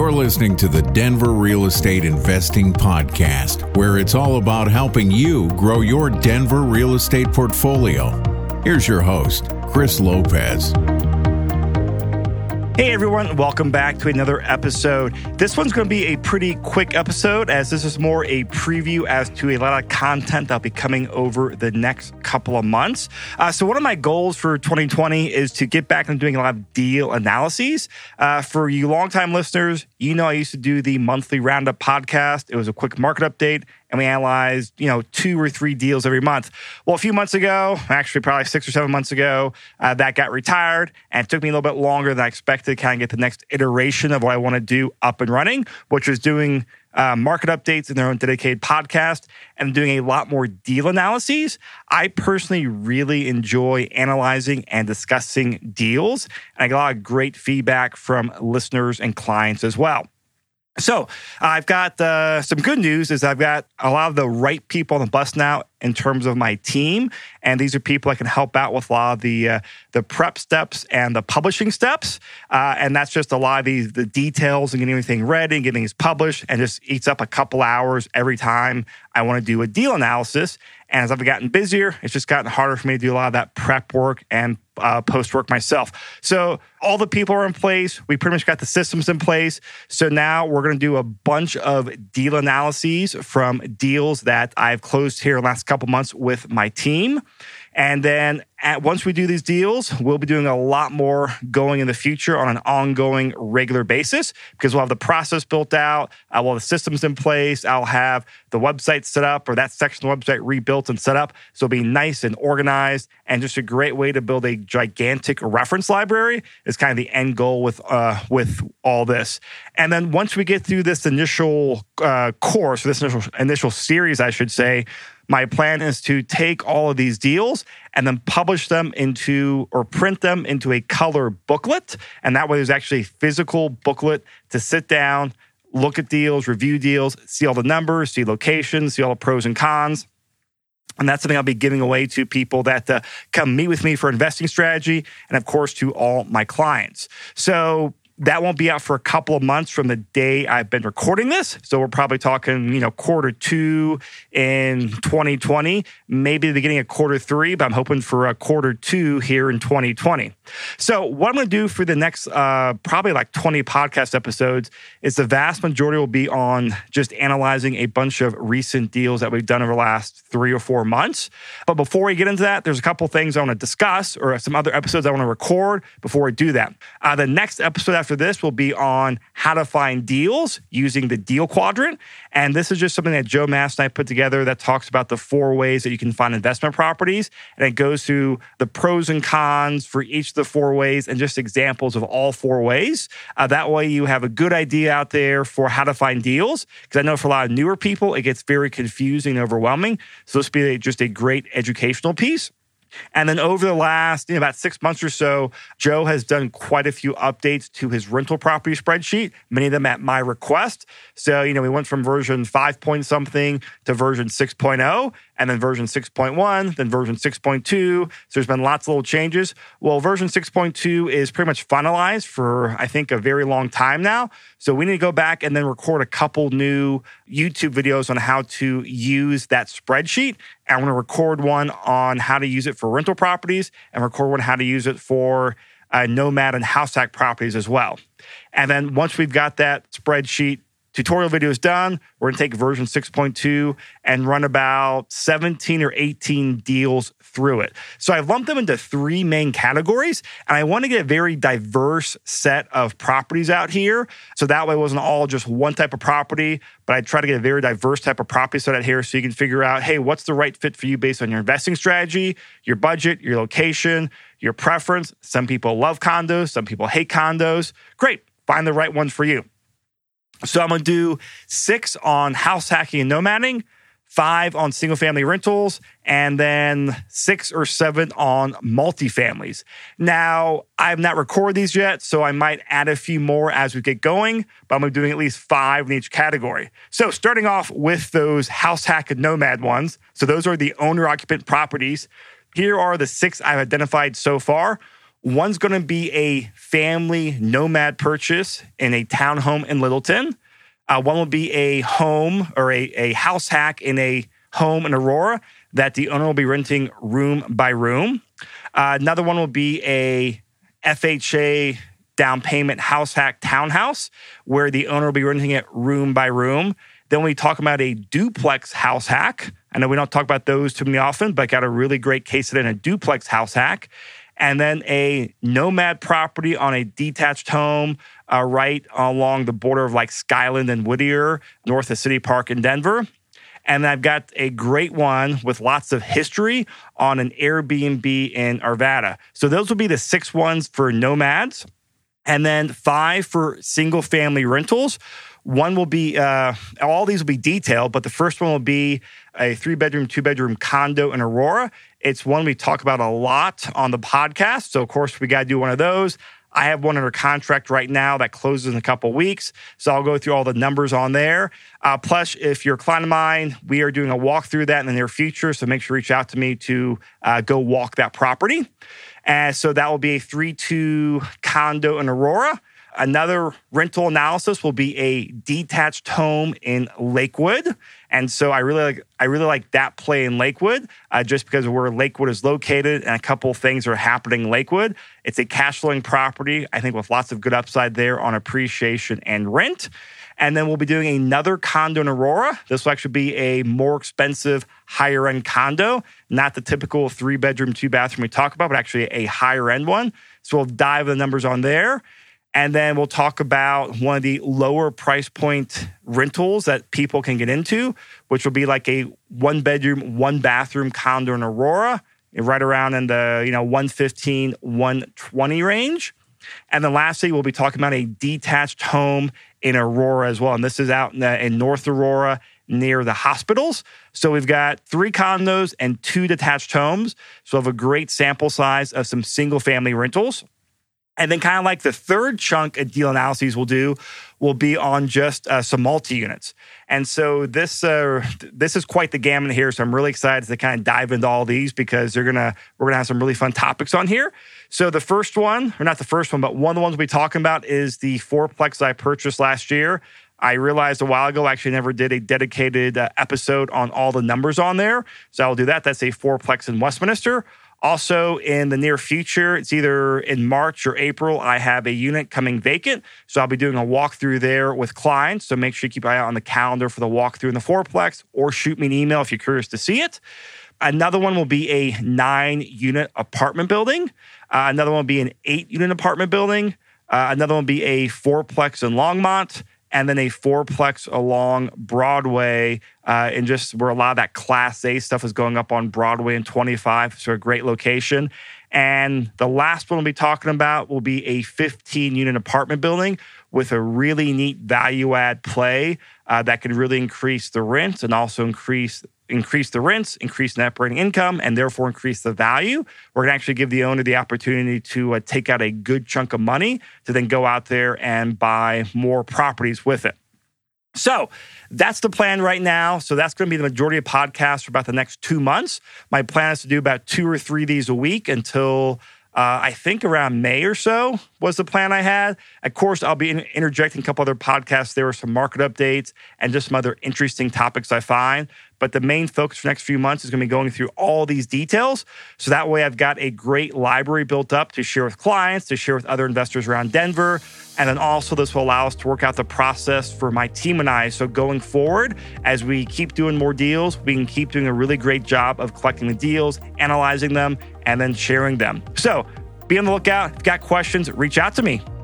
You're listening to the Denver Real Estate Investing Podcast, where it's all about helping you grow your Denver real estate portfolio. Here's your host, Chris Lopez. Hey everyone, welcome back to another episode. This one's going to be a pretty quick episode, as this is more a preview as to a lot of content that'll be coming over the next couple of months. So one of my goals for 2020 is to get back into doing a lot of deal analyses. For you longtime listeners, you know I used to do the monthly Roundup podcast. It was a quick market update, and we analyzed, 2 or 3 deals every month. Well, a few months ago, actually probably 6 or 7 months ago, that got retired, and it took me a little bit longer than I expected to kind of get the next iteration of what I want to do up and running, which was doing market updates in their own dedicated podcast and doing a lot more deal analyses. I personally really enjoy analyzing and discussing deals, and I got a lot of great feedback from listeners and clients as well. So I've got some good news is I've got a lot of the right people on the bus now in terms of my team. And these are people that can help out with a lot of the prep steps and the publishing steps. And that's just a lot of the details and getting everything ready and getting these published, and just eats up a couple hours every time I want to do a deal analysis. And as I've gotten busier, it's just gotten harder for me to do a lot of that prep work and post work myself. So all the people are in place. We pretty much got the systems in place. So now we're going to do a bunch of deal analyses from deals that I've closed here in the last couple months with my team. And then once we do these deals, we'll be doing a lot more going in the future on an ongoing, regular basis, because we'll have the process built out, we'll have the systems in place, I'll have the website set up, or that section of the website rebuilt and set up. So it'll be nice and organized, and just a great way to build a gigantic reference library is kind of the end goal with all this. And then once we get through this initial course, or this initial series, I should say, my plan is to take all of these deals and then publish them or print them into a color booklet. And that way there's actually a physical booklet to sit down, look at deals, review deals, see all the numbers, see locations, see all the pros and cons. And that's something I'll be giving away to people that come meet with me for investing strategy, and of course to all my clients. So that won't be out for a couple of months from the day I've been recording this. So we're probably talking, quarter 2 in 2020, maybe the beginning of quarter 3, but I'm hoping for a quarter 2 here in 2020. So what I'm going to do for the next probably like 20 podcast episodes is the vast majority will be on just analyzing a bunch of recent deals that we've done over the last 3 or 4 months. But before we get into that, there's a couple things I want to discuss, or some other episodes I want to record before we do that. The next episode after this will be on how to find deals using the deal quadrant. And this is just something that Joe Mass and I put together that talks about the 4 ways that you can find investment properties. And it goes through the pros and cons for each of the 4 ways and just examples of all 4 ways. That way you have a good idea out there for how to find deals. Because I know for a lot of newer people, it gets very confusing and overwhelming. So this will be just a great educational piece. And then over the last about 6 months or so, Joe has done quite a few updates to his rental property spreadsheet, many of them at my request. So, we went from version 5 point something to version 6.0, and then version 6.1, then version 6.2. So there's been lots of little changes. Well, version 6.2 is pretty much finalized for, I think, a very long time now. So we need to go back and then record a couple new YouTube videos on how to use that spreadsheet. And I'm going to record one on how to use it for rental properties, and record one how to use it for nomad and house hack properties as well. And then once we've got that spreadsheet tutorial video is done, we're going to take version 6.2 and run about 17 or 18 deals through it. So I've lumped them into 3 main categories, and I want to get a very diverse set of properties out here. So that way it wasn't all just one type of property, but I try to get a very diverse type of property set out here so you can figure out, hey, what's the right fit for you based on your investing strategy, your budget, your location, your preference. Some people love condos, some people hate condos. Great, find the right ones for you. So I'm going to do 6 on house hacking and nomading, 5 on single-family rentals, and then 6 or 7 on multifamilies. Now, I have not recorded these yet, so I might add a few more as we get going, but I'm going to be doing at least 5 in each category. So starting off with those house hack and nomad ones. So those are the owner-occupant properties. Here are the 6 I've identified so far. One's going to be a family nomad purchase in a townhome in Littleton. One will be a home or a house hack in a home in Aurora that the owner will be renting room by room. Another one will be a FHA down payment house hack townhouse where the owner will be renting it room by room. Then we talk about a duplex house hack. I know we don't talk about those too many often, but got a really great case in a duplex house hack. And then a nomad property on a detached home right along the border of like Skyland and Whittier, north of City Park in Denver. And I've got a great one with lots of history on an Airbnb in Arvada. So those will be the 6 ones for nomads. And then 5 for single family rentals. One will be, all these will be detailed, but the first one will be a 3-bedroom, 2-bedroom condo in Aurora. It's one we talk about a lot on the podcast. So, of course, we got to do one of those. I have one under contract right now that closes in a couple of weeks. So I'll go through all the numbers on there. Plus, if you're a client of mine, we are doing a walkthrough that in the near future. So make sure you reach out to me to go walk that property. And so that will be a 3-2 condo in Aurora. Another rental analysis will be a detached home in Lakewood. And so I really like that play in Lakewood just because of where Lakewood is located and a couple of things are happening in Lakewood. It's a cash flowing property, I think, with lots of good upside there on appreciation and rent. And then we'll be doing another condo in Aurora. This will actually be a more expensive, higher end condo, not the typical 3-bedroom, 2-bathroom we talk about, but actually a higher end one. So we'll dive the numbers on there. And then we'll talk about one of the lower price point rentals that people can get into, which will be like a 1-bedroom, 1-bathroom condo in Aurora, right around in the $115,000, $120,000 range. And then lastly, we'll be talking about a detached home in Aurora as well. And this is out in North Aurora near the hospitals. So we've got 3 condos and 2 detached homes. So we have a great sample size of some single family rentals. And then kind of like the third chunk of deal analyses we'll do will be on just some multi-units. And so this is quite the gamut here. So I'm really excited to kind of dive into all these because we're gonna have some really fun topics on here. So the first one, or not the first one, but one of the ones we'll be talking about is the 4-plex I purchased last year. I realized a while ago I actually never did a dedicated episode on all the numbers on there. So I'll do that. That's a 4-plex in Westminster. Also, in the near future, it's either in March or April, I have a unit coming vacant. So I'll be doing a walkthrough there with clients. So make sure you keep an eye out on the calendar for the walkthrough in the 4-plex or shoot me an email if you're curious to see it. Another one will be a 9-unit apartment building. Another one will be an 8-unit apartment building. Another one will be a 4-plex in Longmont. And then a 4-plex along Broadway, and just where a lot of that Class A stuff is going up on Broadway and 25, so a great location. And the last one we'll be talking about will be a 15-unit apartment building with a really neat value-add play that could really increase the rent and also increase the rents, increase net operating income, and therefore increase the value. We're going to actually give the owner the opportunity to take out a good chunk of money to then go out there and buy more properties with it. So that's the plan right now. So that's going to be the majority of podcasts for about the next 2 months. My plan is to do about 2 or 3 of these a week until I think around May or so was the plan I had. Of course, I'll be interjecting a couple other podcasts. There were some market updates and just some other interesting topics I find. But the main focus for the next few months is going to be going through all these details. So that way I've got a great library built up to share with clients, to share with other investors around Denver. And then also this will allow us to work out the process for my team and I. So going forward, as we keep doing more deals, we can keep doing a really great job of collecting the deals, analyzing them, and then sharing them. So be on the lookout. If you've got questions, reach out to me.